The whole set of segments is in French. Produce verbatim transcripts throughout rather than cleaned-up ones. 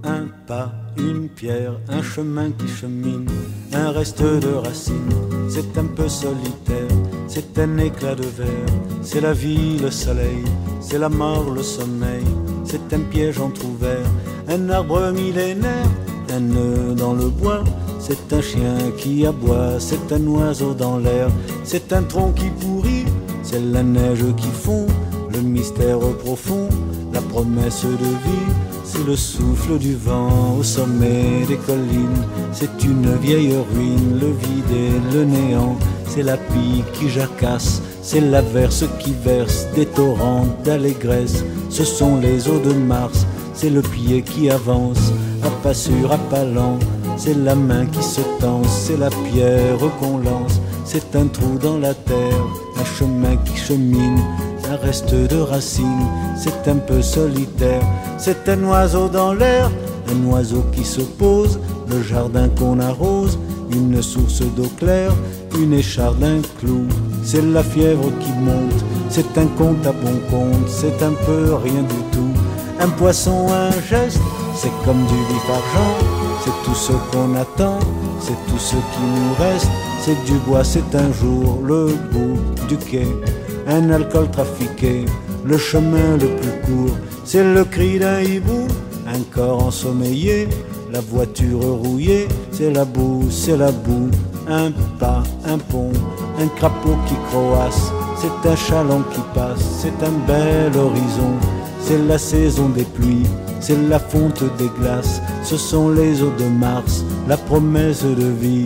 un pas, une pierre, un chemin qui chemine, un reste de racines. C'est un peu solitaire, c'est un éclat de verre, c'est la vie, le soleil, c'est la mort, le sommeil, c'est un piège entrouvert, un arbre millénaire, un nœud dans le bois, c'est un chien qui aboie, c'est un oiseau dans l'air, c'est un tronc qui pourrit, c'est la neige qui fond, le mystère profond, la promesse de vie, c'est le souffle du vent au sommet des collines, c'est une vieille ruine, le vide et le néant, c'est la pie qui jacasse, c'est l'averse qui verse des torrents d'allégresse, ce sont les eaux de Mars, c'est le pied qui avance, à pas sûr, à pas lent, c'est la main qui se tend, c'est la pierre qu'on lance, c'est un trou dans la terre, un chemin qui chemine, un reste de racines, c'est un peu solitaire, c'est un oiseau dans l'air, un oiseau qui se pose, le jardin qu'on arrose, une source d'eau claire, une écharde, un clou, c'est la fièvre qui monte, c'est un conte à bon compte, c'est un peu rien du tout, un poisson, un geste, c'est comme du vif argent, c'est tout ce qu'on attend, c'est tout ce qui nous reste, c'est du bois, c'est un jour le bout du quai, un alcool trafiqué, le chemin le plus court, c'est le cri d'un hibou, un corps ensommeillé, la voiture rouillée, c'est la boue, c'est la boue, un pas, un pont, un crapaud qui croasse, c'est un chaland qui passe, c'est un bel horizon, c'est la saison des pluies, c'est la fonte des glaces, ce sont les eaux de Mars, la promesse de vie.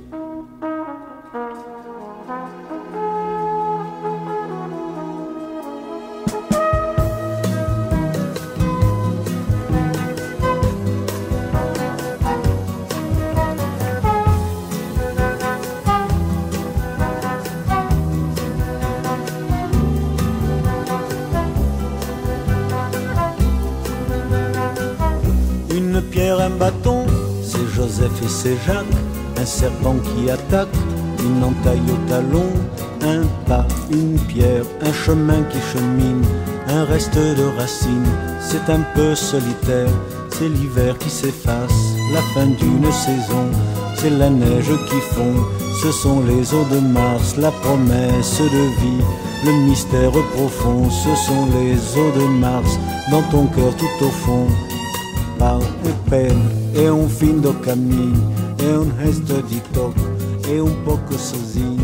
Une pierre, un bâton, c'est Joseph et c'est Jacques, un serpent qui attaque, une entaille au talon, un pas, une pierre, un chemin qui chemine, un reste de racines, c'est un peu solitaire, c'est l'hiver qui s'efface, la fin d'une saison, c'est la neige qui fond, ce sont les eaux de Mars, la promesse de vie, le mystère profond, ce sont les eaux de Mars, dans ton cœur tout au fond. Pau e pele, é um fim do caminho, é um resto de toque, é um pouco sozinho.